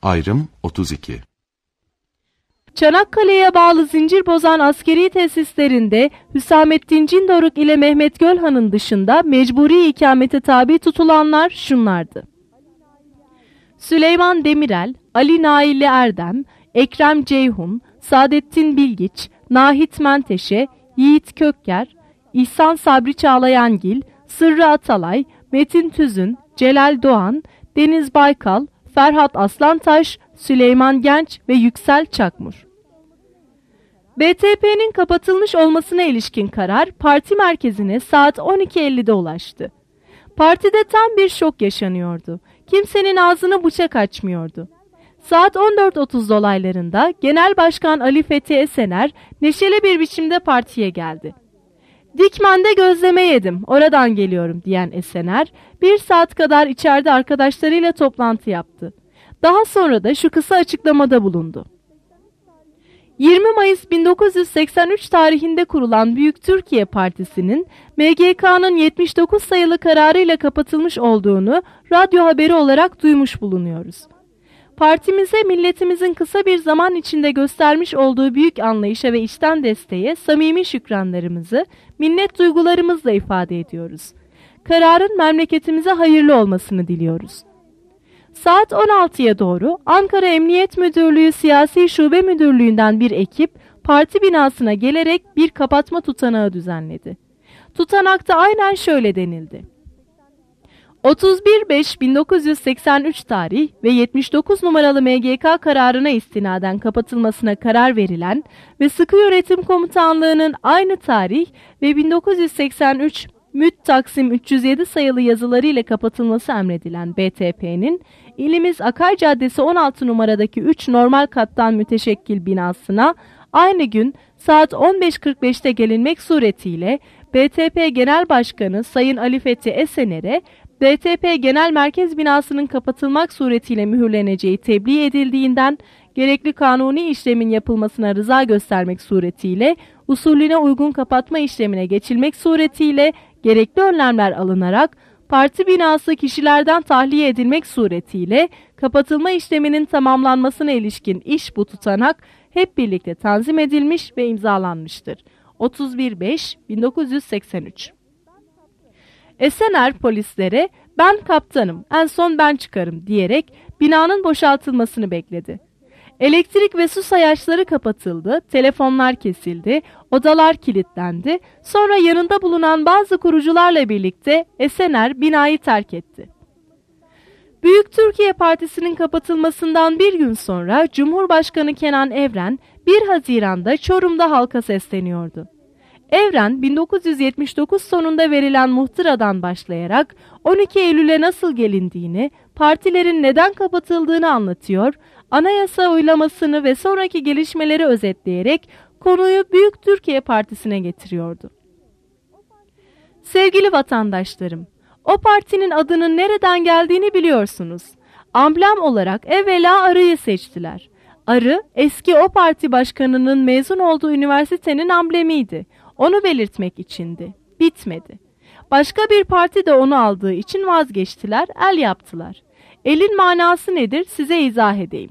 Ayrım 32. Çanakkale'ye bağlı Zincirbozan askeri tesislerinde Hüsamettin Cindoruk ile Mehmet Gölhan'ın dışında mecburi ikamete tabi tutulanlar şunlardı: Süleyman Demirel, Ali Naili Erdem, Ekrem Ceyhun, Saadettin Bilgiç, Nahit Menteşe, Yiğit Kökker, İhsan Sabri Çağlayangil, Sırrı Atalay, Metin Tüzün, Celal Doğan, Deniz Baykal, Ferhat Aslantaş, Süleyman Genç ve Yüksel Çakmur. BTP'nin kapatılmış olmasına ilişkin karar parti merkezine saat 12.50'de ulaştı. Partide tam bir şok yaşanıyordu. Kimsenin ağzını bıçak açmıyordu. Saat 14.30 dolaylarında Genel Başkan Ali Fethi Esener neşeli bir biçimde partiye geldi. "Dikmen'de gözleme yedim, oradan geliyorum," diyen Esener, 1 saat kadar içeride arkadaşlarıyla toplantı yaptı. Daha sonra da şu kısa açıklamada bulundu: 20 Mayıs 1983 tarihinde kurulan Büyük Türkiye Partisi'nin MGK'nın 79 sayılı kararıyla kapatılmış olduğunu radyo haberi olarak duymuş bulunuyoruz. Partimize milletimizin kısa bir zaman içinde göstermiş olduğu büyük anlayışa ve içten desteğe samimi şükranlarımızı, minnet duygularımızla ifade ediyoruz. Kararın memleketimize hayırlı olmasını diliyoruz. Saat 16'ya doğru Ankara Emniyet Müdürlüğü Siyasi Şube Müdürlüğü'nden bir ekip parti binasına gelerek bir kapatma tutanağı düzenledi. Tutanakta aynen şöyle denildi: 31.5.1983 tarih ve 79 numaralı MGK kararına istinaden kapatılmasına karar verilen ve Sıkı Yönetim Komutanlığı'nın aynı tarih ve 1983 MÜT Taksim 307 sayılı yazıları ile kapatılması emredilen BTP'nin ilimiz Akay Caddesi 16 numaradaki 3 normal kattan müteşekkil binasına aynı gün saat 15.45'te gelinmek suretiyle BTP Genel Başkanı Sayın Ali Fethi Esener'e BTP Genel Merkez binasının kapatılmak suretiyle mühürleneceği tebliğ edildiğinden gerekli kanuni işlemin yapılmasına rıza göstermek suretiyle usulüne uygun kapatma işlemine geçilmek suretiyle gerekli önlemler alınarak parti binası kişilerden tahliye edilmek suretiyle kapatılma işleminin tamamlanmasına ilişkin iş bu tutanak hep birlikte tanzim edilmiş ve imzalanmıştır. 31.5.1983. Esener polislere "Ben kaptanım, en son ben çıkarım," diyerek binanın boşaltılmasını bekledi. Elektrik ve su sayaçları kapatıldı, telefonlar kesildi, odalar kilitlendi. Sonra yanında bulunan bazı kurucularla birlikte Esener binayı terk etti. Büyük Türkiye Partisi'nin kapatılmasından bir gün sonra Cumhurbaşkanı Kenan Evren 1 Haziran'da Çorum'da halka sesleniyordu. Evren 1979 sonunda verilen muhtıradan başlayarak 12 Eylül'e nasıl gelindiğini, partilerin neden kapatıldığını anlatıyor, anayasa oylamasını ve sonraki gelişmeleri özetleyerek konuyu Büyük Türkiye Partisi'ne getiriyordu. Sevgili vatandaşlarım, o partinin adının nereden geldiğini biliyorsunuz. Amblem olarak evvela arıyı seçtiler. Arı, eski o parti başkanının mezun olduğu üniversitenin amblemiydi. Onu belirtmek içindi. Bitmedi. Başka bir parti de onu aldığı için vazgeçtiler, el yaptılar. Elin manası nedir size izah edeyim.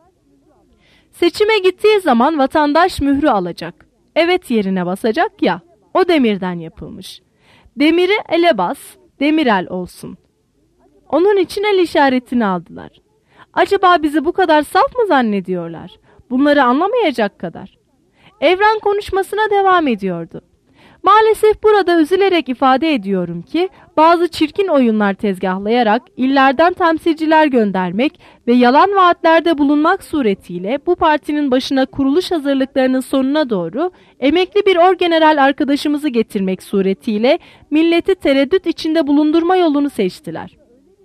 Seçime gittiği zaman vatandaş mührü alacak. Evet yerine basacak ya, o demirden yapılmış. Demiri ele bas, Demirel olsun. Onun için el işaretini aldılar. Acaba bizi bu kadar saf mı zannediyorlar? Bunları anlamayacak kadar. Evren konuşmasına devam ediyordu. Maalesef burada üzülerek ifade ediyorum ki bazı çirkin oyunlar tezgahlayarak illerden temsilciler göndermek ve yalan vaatlerde bulunmak suretiyle bu partinin başına kuruluş hazırlıklarının sonuna doğru emekli bir orgeneral arkadaşımızı getirmek suretiyle milleti tereddüt içinde bulundurma yolunu seçtiler.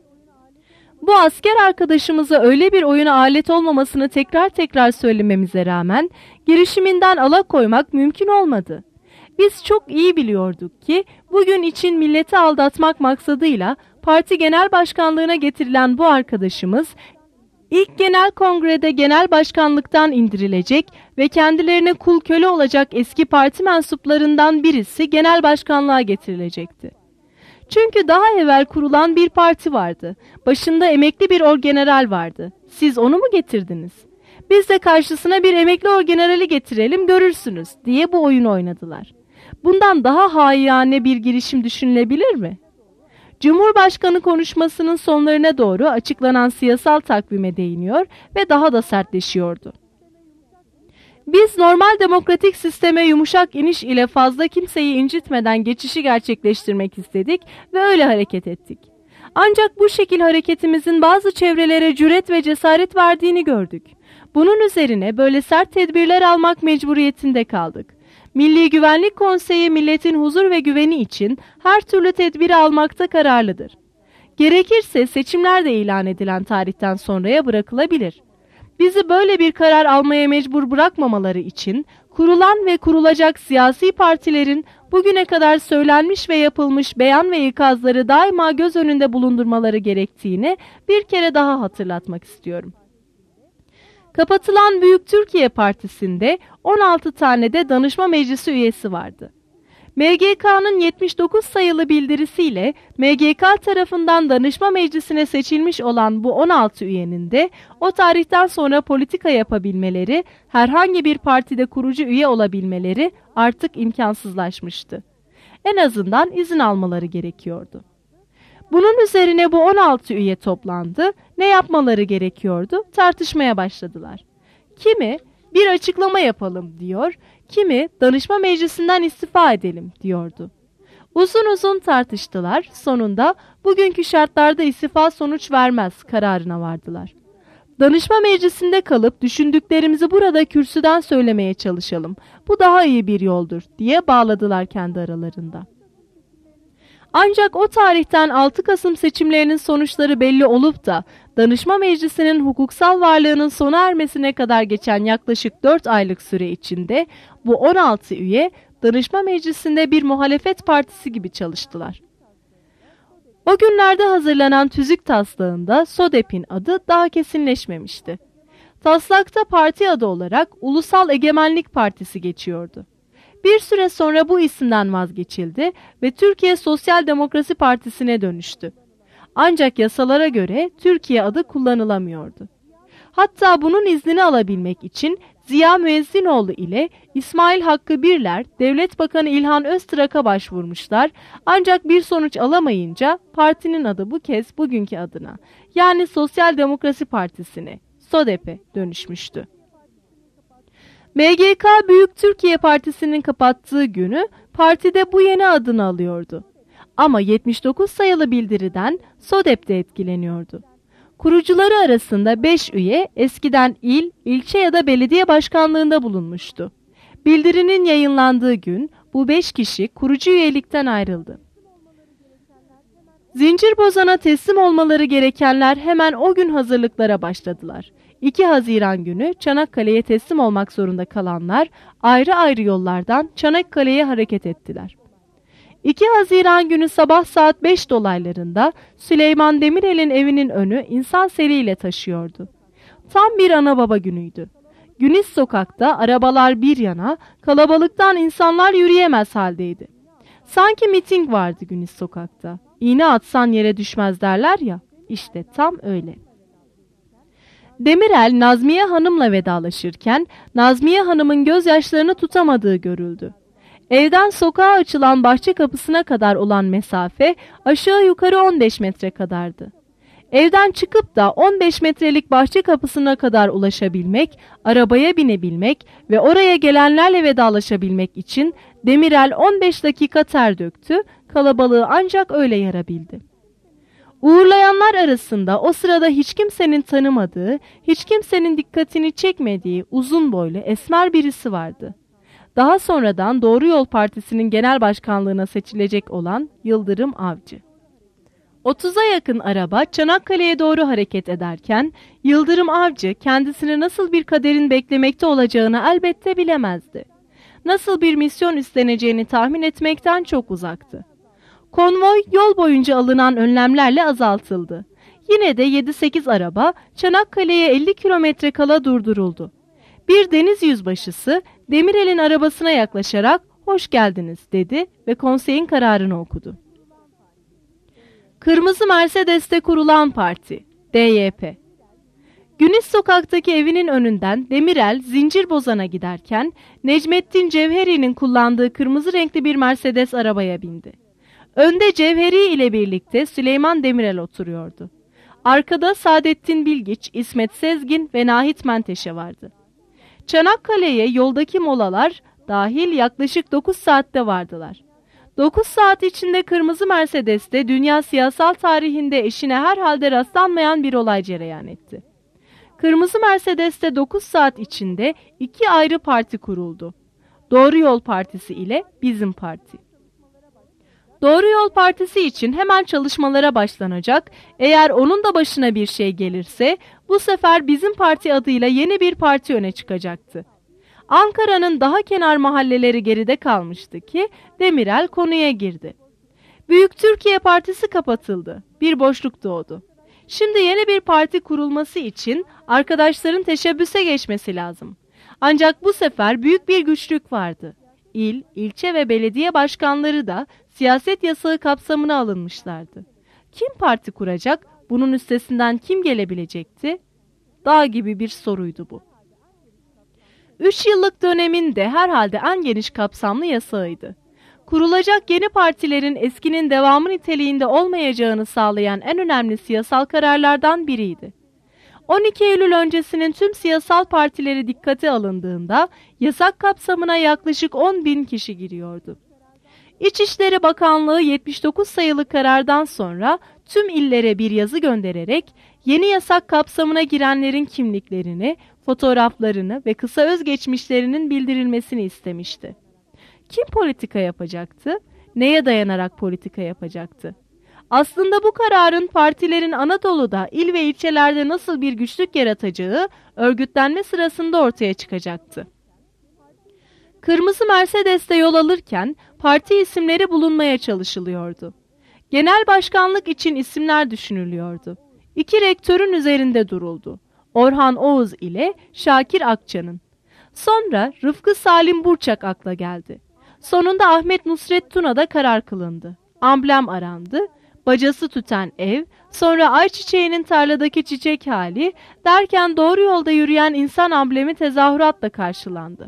Bu asker arkadaşımıza öyle bir oyuna alet olmamasını tekrar tekrar söylememize rağmen girişiminden alakoymak mümkün olmadı. Biz çok iyi biliyorduk ki bugün için milleti aldatmak maksadıyla parti genel başkanlığına getirilen bu arkadaşımız ilk genel kongrede genel başkanlıktan indirilecek ve kendilerine kul köle olacak eski parti mensuplarından birisi genel başkanlığa getirilecekti. Çünkü daha evvel kurulan bir parti vardı. Başında emekli bir orgeneral vardı. Siz onu mu getirdiniz? Biz de karşısına bir emekli orgenerali getirelim, görürsünüz diye bu oyunu oynadılar. Bundan daha haiyane bir girişim düşünülebilir mi? Cumhurbaşkanı konuşmasının sonlarına doğru açıklanan siyasal takvime değiniyor ve daha da sertleşiyordu. Biz normal demokratik sisteme yumuşak iniş ile fazla kimseyi incitmeden geçişi gerçekleştirmek istedik ve öyle hareket ettik. Ancak bu şekil hareketimizin bazı çevrelere cüret ve cesaret verdiğini gördük. Bunun üzerine böyle sert tedbirler almak mecburiyetinde kaldık. Milli Güvenlik Konseyi milletin huzur ve güveni için her türlü tedbiri almakta kararlıdır. Gerekirse seçimler de ilan edilen tarihten sonraya bırakılabilir. Bizi böyle bir karar almaya mecbur bırakmamaları için kurulan ve kurulacak siyasi partilerin bugüne kadar söylenmiş ve yapılmış beyan ve ikazları daima göz önünde bulundurmaları gerektiğini bir kere daha hatırlatmak istiyorum. Kapatılan Büyük Türkiye Partisi'nde 16 tane de danışma meclisi üyesi vardı. MGK'nın 79 sayılı bildirisiyle MGK tarafından danışma meclisine seçilmiş olan bu 16 üyenin de o tarihten sonra politika yapabilmeleri, herhangi bir partide kurucu üye olabilmeleri artık imkansızlaşmıştı. En azından izin almaları gerekiyordu. Bunun üzerine bu 16 üye toplandı, ne yapmaları gerekiyordu tartışmaya başladılar. Kimi bir açıklama yapalım diyor, kimi danışma meclisinden istifa edelim diyordu. Uzun uzun tartıştılar, sonunda bugünkü şartlarda istifa sonuç vermez kararına vardılar. Danışma meclisinde kalıp düşündüklerimizi burada kürsüden söylemeye çalışalım, bu daha iyi bir yoldur diye bağladılar kendi aralarında. Ancak o tarihten 6 Kasım seçimlerinin sonuçları belli olup da danışma meclisinin hukuksal varlığının sona ermesine kadar geçen yaklaşık 4 aylık süre içinde bu 16 üye danışma meclisinde bir muhalefet partisi gibi çalıştılar. O günlerde hazırlanan tüzük taslağında SODEP'in adı daha kesinleşmemişti. Taslakta parti adı olarak Ulusal Egemenlik Partisi geçiyordu. Bir süre sonra bu isimden vazgeçildi ve Türkiye Sosyal Demokrasi Partisi'ne dönüştü. Ancak yasalara göre Türkiye adı kullanılamıyordu. Hatta bunun iznini alabilmek için Ziya Müezzinoğlu ile İsmail Hakkı Birler, Devlet Bakanı İlhan Öztrak'a başvurmuşlar. Ancak bir sonuç alamayınca partinin adı bu kez bugünkü adına, yani Sosyal Demokrasi Partisi'ne, SODEP'e dönüşmüştü. MGK Büyük Türkiye Partisi'nin kapattığı günü partide bu yeni adını alıyordu. Ama 79 sayılı bildiriden SODEP de etkileniyordu. Kurucuları arasında 5 üye eskiden il, ilçe ya da belediye başkanlığında bulunmuştu. Bildirinin yayınlandığı gün bu 5 kişi kurucu üyelikten ayrıldı. Zincirbozan'a teslim olmaları gerekenler hemen o gün hazırlıklara başladılar. 2 Haziran günü Çanakkale'ye teslim olmak zorunda kalanlar ayrı ayrı yollardan Çanakkale'ye hareket ettiler. 2 Haziran günü sabah saat 5 dolaylarında Süleyman Demirel'in evinin önü insan seriyle taşıyordu. Tam bir ana baba günüydü. Güniz sokakta arabalar bir yana, kalabalıktan insanlar yürüyemez haldeydi. Sanki miting vardı Güniz sokakta. İğne atsan yere düşmez derler ya, işte tam öyle. Demirel Nazmiye Hanım'la vedalaşırken Nazmiye Hanım'ın gözyaşlarını tutamadığı görüldü. Evden sokağa açılan bahçe kapısına kadar olan mesafe aşağı yukarı 15 metre kadardı. Evden çıkıp da 15 metrelik bahçe kapısına kadar ulaşabilmek, arabaya binebilmek ve oraya gelenlerle vedalaşabilmek için Demirel 15 dakika ter döktü, kalabalığı ancak öyle yarabildi. Uğurlayanlar arasında o sırada hiç kimsenin tanımadığı, hiç kimsenin dikkatini çekmediği uzun boylu esmer birisi vardı. Daha sonradan Doğru Yol Partisi'nin genel başkanlığına seçilecek olan Yıldırım Avcı. 30'a yakın araba Çanakkale'ye doğru hareket ederken Yıldırım Avcı kendisini nasıl bir kaderin beklemekte olacağını elbette bilemezdi. Nasıl bir misyon üstleneceğini tahmin etmekten çok uzaktı. Konvoy yol boyunca alınan önlemlerle azaltıldı. Yine de 7-8 araba Çanakkale'ye 50 kilometre kala durduruldu. Bir deniz yüzbaşısı Demirel'in arabasına yaklaşarak "Hoş geldiniz" dedi ve konseyin kararını okudu. Kırmızı Mercedes'te kurulan parti, DYP. Güneş Sokak'taki evinin önünden Demirel Zincirbozan'a giderken Necmettin Cevheri'nin kullandığı kırmızı renkli bir Mercedes arabaya bindi. Önde Cevheri ile birlikte Süleyman Demirel oturuyordu. Arkada Saadettin Bilgiç, İsmet Sezgin ve Nahit Menteşe vardı. Çanakkale'ye yoldaki molalar dahil yaklaşık 9 saatte vardılar. 9 saat içinde kırmızı Mercedes'te dünya siyasal tarihinde eşine herhalde rastlanmayan bir olay cereyan etti. Kırmızı Mercedes'te 9 saat içinde 2 ayrı parti kuruldu. Doğru Yol Partisi ile Bizim Parti. Doğru Yol Partisi için hemen çalışmalara başlanacak, eğer onun da başına bir şey gelirse bu sefer Bizim Parti adıyla yeni bir parti öne çıkacaktı. Ankara'nın daha kenar mahalleleri geride kalmıştı ki Demirel konuya girdi. Büyük Türkiye Partisi kapatıldı, bir boşluk doğdu. Şimdi yeni bir parti kurulması için arkadaşların teşebbüse geçmesi lazım. Ancak bu sefer büyük bir güçlük vardı. İl, ilçe ve belediye başkanları da siyaset yasağı kapsamına alınmışlardı. Kim parti kuracak, bunun üstesinden kim gelebilecekti? Dağ gibi bir soruydu bu. 3 yıllık dönemin de herhalde en geniş kapsamlı yasağıydı. Kurulacak yeni partilerin eskinin devamı niteliğinde olmayacağını sağlayan en önemli siyasal kararlardan biriydi. 12 Eylül öncesinin tüm siyasal partileri dikkate alındığında yasak kapsamına yaklaşık 10.000 kişi giriyordu. İçişleri Bakanlığı 79 sayılı karardan sonra tüm illere bir yazı göndererek yeni yasak kapsamına girenlerin kimliklerini, fotoğraflarını ve kısa özgeçmişlerinin bildirilmesini istemişti. Kim politika yapacaktı? Neye dayanarak politika yapacaktı? Aslında bu kararın partilerin Anadolu'da, il ve ilçelerde nasıl bir güçlük yaratacağı örgütlenme sırasında ortaya çıkacaktı. Kırmızı Mercedes'te yol alırken parti isimleri bulunmaya çalışılıyordu. Genel başkanlık için isimler düşünülüyordu. 2 rektörün üzerinde duruldu. Orhan Oğuz ile Şakir Akça'nın. Sonra Rıfkı Salim Burçak akla geldi. Sonunda Ahmet Nusret Tuna'da karar kılındı. Amblem arandı. Bacası tüten ev, sonra ayçiçeğinin tarladaki çiçek hali derken doğru yolda yürüyen insan amblemi tezahüratla karşılandı.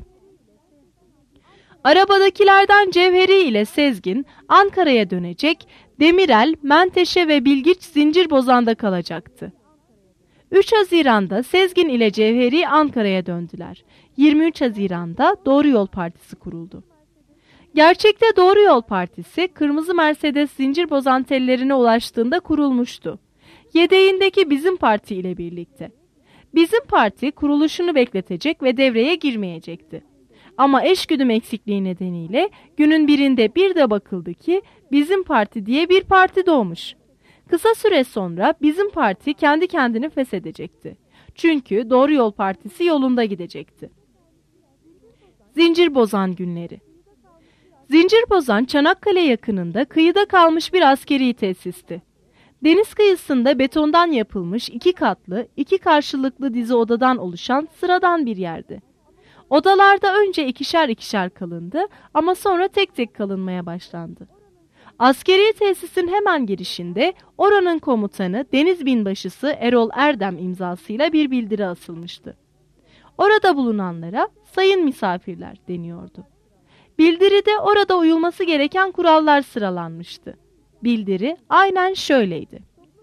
Arabadakilerden Cevheri ile Sezgin Ankara'ya dönecek, Demirel, Menteşe ve Bilgiç Zincirbozan'da kalacaktı. 3 Haziran'da Sezgin ile Cevheri Ankara'ya döndüler. 23 Haziran'da Doğru Yol Partisi kuruldu. Gerçekte Doğru Yol Partisi, Kırmızı Mercedes Zincirbozan tellerine ulaştığında kurulmuştu. Yedeğindeki Bizim Parti ile birlikte. Bizim Parti kuruluşunu bekletecek ve devreye girmeyecekti. Ama eşgüdüm eksikliği nedeniyle günün birinde bir de bakıldı ki Bizim Parti diye bir parti doğmuş. Kısa süre sonra Bizim Parti kendi kendini feshedecekti. Çünkü Doğru Yol Partisi yolunda gidecekti. Zincirbozan günleri. Zincirbozan, Çanakkale yakınında kıyıda kalmış bir askeri tesisti. Deniz kıyısında betondan yapılmış 2 katlı, 2 karşılıklı dizi odadan oluşan sıradan bir yerdi. Odalarda önce ikişer ikişer kalındı ama sonra tek tek kalınmaya başlandı. Askeri tesisin hemen girişinde oranın komutanı Deniz Binbaşısı Erol Erdem imzasıyla bir bildiri asılmıştı. Orada bulunanlara sayın misafirler deniyordu. Bildiride orada uyulması gereken kurallar sıralanmıştı. Bildiri aynen şöyleydi.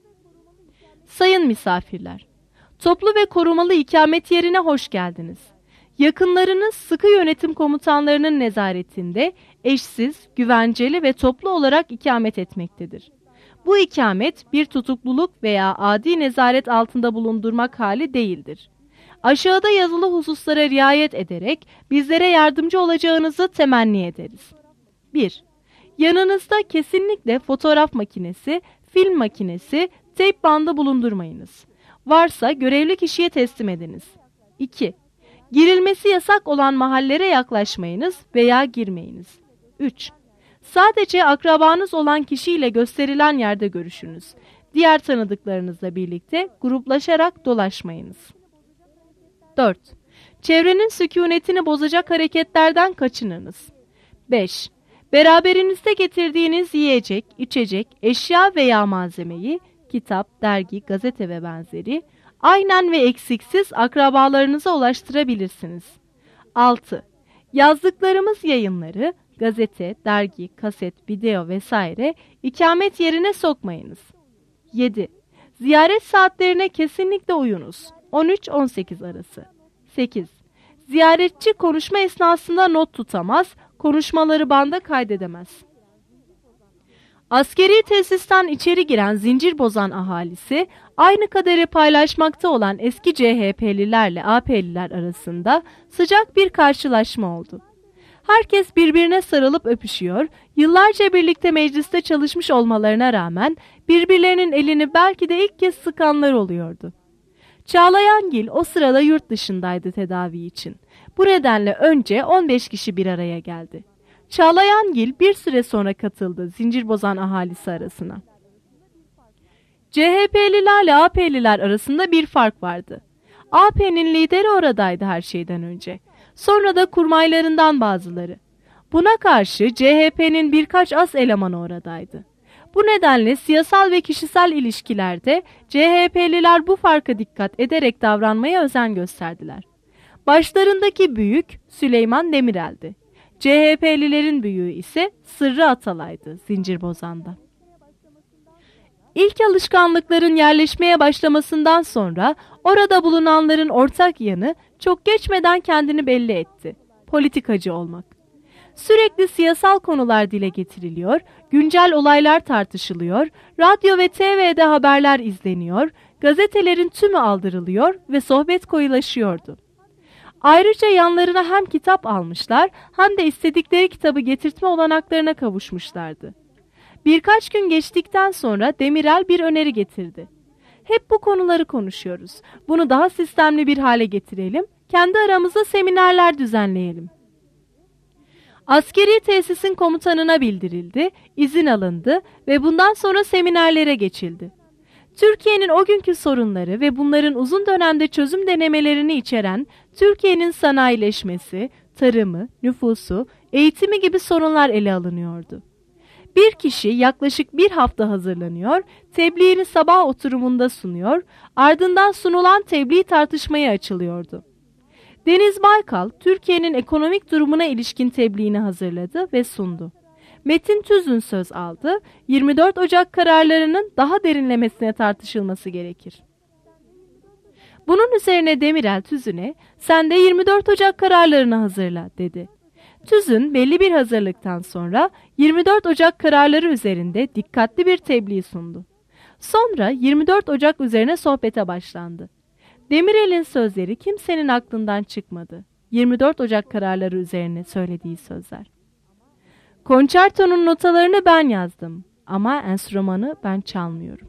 Sayın misafirler, toplu ve korumalı ikamet yerine hoş geldiniz. Yakınlarınız sıkı yönetim komutanlarının nezaretinde eşsiz, güvenceli ve toplu olarak ikamet etmektedir. Bu ikamet bir tutukluluk veya adi nezaret altında bulundurmak hali değildir. Aşağıda yazılı hususlara riayet ederek bizlere yardımcı olacağınızı temenni ederiz. 1. Yanınızda kesinlikle fotoğraf makinesi, film makinesi, teyp bandı bulundurmayınız. Varsa görevli kişiye teslim ediniz. 2. Girilmesi yasak olan mahallere yaklaşmayınız veya girmeyiniz. 3. Sadece akrabanız olan kişiyle gösterilen yerde görüşünüz. Diğer tanıdıklarınızla birlikte gruplaşarak dolaşmayınız. 4. Çevrenin sükunetini bozacak hareketlerden kaçınınız. 5. Beraberinizde getirdiğiniz yiyecek, içecek, eşya veya malzemeyi, kitap, dergi, gazete ve benzeri, aynen ve eksiksiz akrabalarınıza ulaştırabilirsiniz. 6. Yazdıklarımız yayınları, gazete, dergi, kaset, video vesaire ikamet yerine sokmayınız. 7. Ziyaret saatlerine kesinlikle uyunuz. 13-18 arası. 8. Ziyaretçi konuşma esnasında not tutamaz, konuşmaları banda kaydedemez. Askeri tesisten içeri giren zincir bozan ahalisi, aynı kaderi paylaşmakta olan eski CHP'lilerle AP'liler arasında sıcak bir karşılaşma oldu. Herkes birbirine sarılıp öpüşüyor, yıllarca birlikte mecliste çalışmış olmalarına rağmen birbirlerinin elini belki de ilk kez sıkanlar oluyordu. Çağlayangil o sırada yurt dışındaydı tedavi için. Bu nedenle önce 15 kişi bir araya geldi. Çağlayangil bir süre sonra katıldı zincirbozan ahalisi arasına. CHP'lilerle AP'liler arasında bir fark vardı. AP'nin lideri oradaydı her şeyden önce. Sonra da kurmaylarından bazıları. Buna karşı CHP'nin birkaç az elemanı oradaydı. Bu nedenle siyasal ve kişisel ilişkilerde CHP'liler bu farka dikkat ederek davranmaya özen gösterdiler. Başlarındaki büyük Süleyman Demirel'di. CHP'lilerin büyüğü ise Sırrı Atalay'dı Zincirbozan'da. İlk alışkanlıkların yerleşmeye başlamasından sonra orada bulunanların ortak yanı çok geçmeden kendini belli etti. Politikacı olmak. Sürekli siyasal konular dile getiriliyor, güncel olaylar tartışılıyor, radyo ve TV'de haberler izleniyor, gazetelerin tümü aldırılıyor ve sohbet koyulaşıyordu. Ayrıca yanlarına hem kitap almışlar hem de istedikleri kitabı getirtme olanaklarına kavuşmuşlardı. Birkaç gün geçtikten sonra Demirel bir öneri getirdi. Hep bu konuları konuşuyoruz. Bunu daha sistemli bir hale getirelim, kendi aramızda seminerler düzenleyelim. Askeri tesisin komutanına bildirildi, izin alındı ve bundan sonra seminerlere geçildi. Türkiye'nin o günkü sorunları ve bunların uzun dönemde çözüm denemelerini içeren Türkiye'nin sanayileşmesi, tarımı, nüfusu, eğitimi gibi sorunlar ele alınıyordu. Bir kişi yaklaşık bir hafta hazırlanıyor, tebliğini sabah oturumunda sunuyor, ardından sunulan tebliğ tartışmaya açılıyordu. Deniz Baykal, Türkiye'nin ekonomik durumuna ilişkin tebliğini hazırladı ve sundu. Metin Tüzün söz aldı, 24 Ocak kararlarının daha derinlemesine tartışılması gerekir. Bunun üzerine Demirel Tüzün'e, sen de 24 Ocak kararlarını hazırla dedi. Tüzün belli bir hazırlıktan sonra 24 Ocak kararları üzerinde dikkatli bir tebliğ sundu. Sonra 24 Ocak üzerine sohbete başlandı. Demirel'in sözleri kimsenin aklından çıkmadı. 24 Ocak kararları üzerine söylediği sözler. Konçertonun notalarını ben yazdım ama enstrümanı ben çalmıyorum.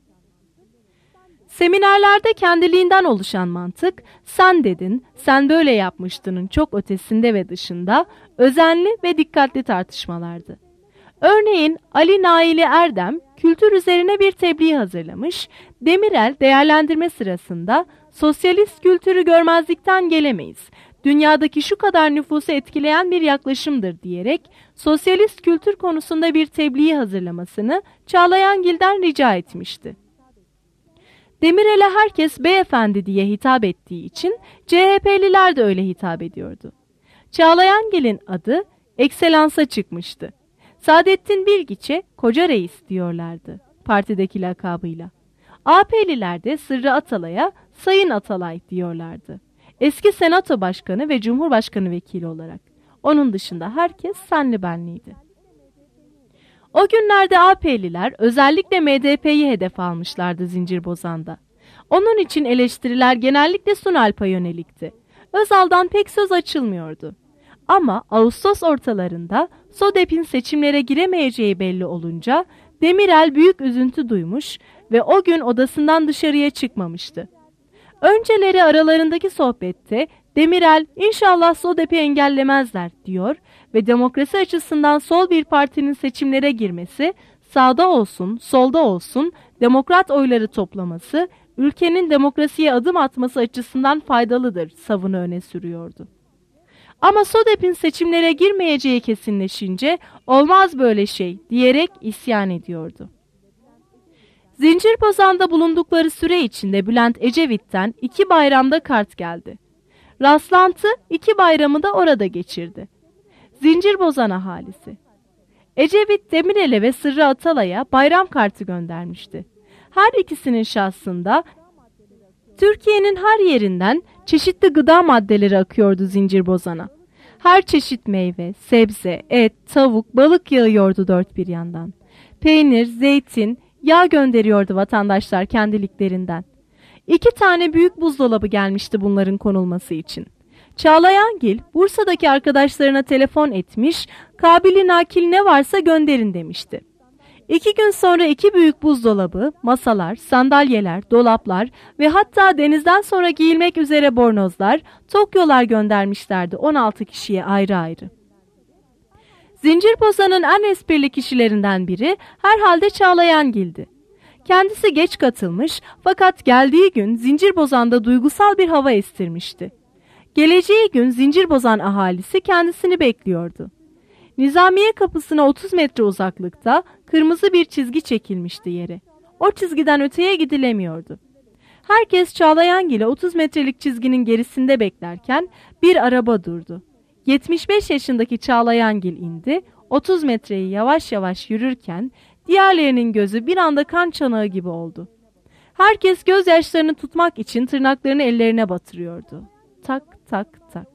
Seminerlerde kendiliğinden oluşan mantık, sen dedin, sen böyle yapmıştının çok ötesinde ve dışında özenli ve dikkatli tartışmalardı. Örneğin Ali Naili Erdem kültür üzerine bir tebliğ hazırlamış, Demirel değerlendirme sırasında sosyalist kültürü görmezlikten gelemeyiz, dünyadaki şu kadar nüfusu etkileyen bir yaklaşımdır diyerek sosyalist kültür konusunda bir tebliğ hazırlamasını Çağlayangil'den rica etmişti. Demirel'e herkes beyefendi diye hitap ettiği için CHP'liler de öyle hitap ediyordu. Çağlayangil'in adı Ekselansa çıkmıştı. Saadettin Bilgiç'e Koca Reis diyorlardı partideki lakabıyla. AP'liler de Sırrı Atalay'a Sayın Atalay diyorlardı. Eski Senato Başkanı ve Cumhurbaşkanı Vekili olarak. Onun dışında herkes senli benliydi. O günlerde AP'liler özellikle MDP'yi hedef almışlardı Zincirbozan'da. Onun için eleştiriler genellikle Sunalp'a yönelikti. Özal'dan pek söz açılmıyordu. Ama Ağustos ortalarında SODEP'in seçimlere giremeyeceği belli olunca Demirel büyük üzüntü duymuş ve o gün odasından dışarıya çıkmamıştı. Önceleri aralarındaki sohbette Demirel inşallah SODEP'i engellemezler diyor ve demokrasi açısından sol bir partinin seçimlere girmesi, sağda olsun, solda olsun demokrat oyları toplaması, ülkenin demokrasiye adım atması açısından faydalıdır savını öne sürüyordu. Ama SODEP'in seçimlere girmeyeceği kesinleşince olmaz böyle şey diyerek isyan ediyordu. Zincirbozan'da bulundukları süre içinde Bülent Ecevit'ten 2 bayramda kart geldi. Rastlantı 2 bayramı da orada geçirdi. Zincirbozan ahalisi. Ecevit Demirel'e ve Sırrı Atalay'a bayram kartı göndermişti. Her ikisinin şahsında Türkiye'nin her yerinden çeşitli gıda maddeleri akıyordu Zincirbozan'a. Her çeşit meyve, sebze, et, tavuk, balık yağıyordu dört bir yandan. Peynir, zeytin, yağ gönderiyordu vatandaşlar kendiliklerinden. 2 tane büyük buzdolabı gelmişti bunların konulması için. Çağlayangil Bursa'daki arkadaşlarına telefon etmiş, kabili nakil ne varsa gönderin demişti. 2 gün sonra 2 büyük buzdolabı, masalar, sandalyeler, dolaplar ve hatta denizden sonra giyilmek üzere bornozlar, tokyolar göndermişlerdi 16 kişiye ayrı ayrı. Zincirbozan'ın en esprili kişilerinden biri herhalde Çağlayangil'di. Kendisi geç katılmış fakat geldiği gün Zincirbozan'da duygusal bir hava estirmişti. Geleceği gün Zincirbozan ahalisi kendisini bekliyordu. Nizamiye kapısına 30 metre uzaklıkta kırmızı bir çizgi çekilmişti yere. O çizgiden öteye gidilemiyordu. Herkes Çağlayangil'e 30 metrelik çizginin gerisinde beklerken bir araba durdu. 75 yaşındaki Çağlayangil indi, 30 metreyi yavaş yavaş yürürken diğerlerinin gözü bir anda kan çanağı gibi oldu. Herkes gözyaşlarını tutmak için tırnaklarını ellerine batırıyordu. Tak tak tak.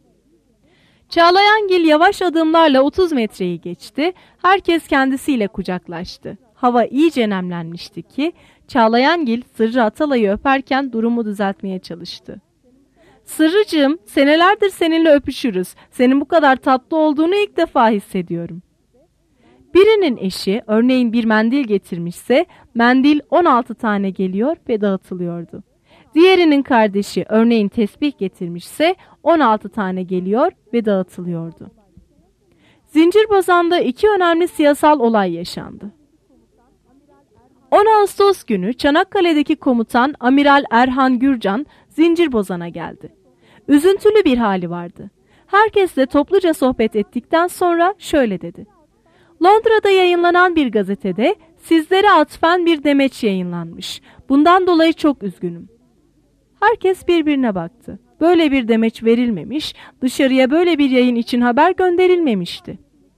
Çağlayangil yavaş adımlarla 30 metreyi geçti. Herkes kendisiyle kucaklaştı. Hava iyice nemlenmişti ki Çağlayangil Sırrı Atalay'ı öperken durumu düzeltmeye çalıştı. Sırrıcığım, senelerdir seninle öpüşürüz. Senin bu kadar tatlı olduğunu ilk defa hissediyorum. Birinin eşi örneğin bir mendil getirmişse mendil 16 tane geliyor ve dağıtılıyordu. Diğerinin kardeşi örneğin tesbih getirmişse 16 tane geliyor ve dağıtılıyordu. Zincirbozan'da 2 önemli siyasal olay yaşandı. 10 Ağustos günü Çanakkale'deki komutan Amiral Erhan Gürcan Zincirbozan'a geldi. Üzüntülü bir hali vardı. Herkesle topluca sohbet ettikten sonra şöyle dedi. Londra'da yayınlanan bir gazetede sizlere atfen bir demeç yayınlanmış. Bundan dolayı çok üzgünüm. Herkes birbirine baktı. Böyle bir demeç verilmemiş, dışarıya böyle bir yayın için haber gönderilmemişti.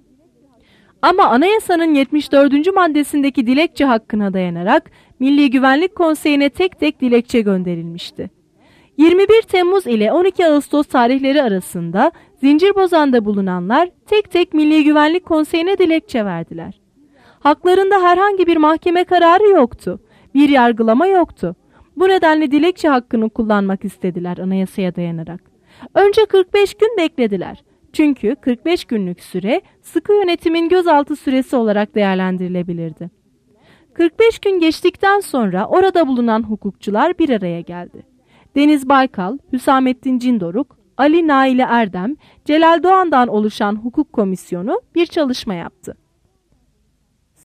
Ama anayasanın 74. maddesindeki dilekçe hakkına dayanarak Milli Güvenlik Konseyi'ne tek tek dilekçe gönderilmişti. 21 Temmuz ile 12 Ağustos tarihleri arasında Zincirbozan'da bulunanlar tek tek Milli Güvenlik Konseyi'ne dilekçe verdiler. Haklarında herhangi bir mahkeme kararı yoktu, bir yargılama yoktu. Bu nedenle dilekçe hakkını kullanmak istediler anayasaya dayanarak. Önce 45 gün beklediler. Çünkü 45 günlük süre sıkı yönetimin gözaltı süresi olarak değerlendirilebilirdi. 45 gün geçtikten sonra orada bulunan hukukçular bir araya geldi. Deniz Baykal, Hüsamettin Cindoruk, Ali Naili Erdem, Celal Doğan'dan oluşan hukuk komisyonu bir çalışma yaptı.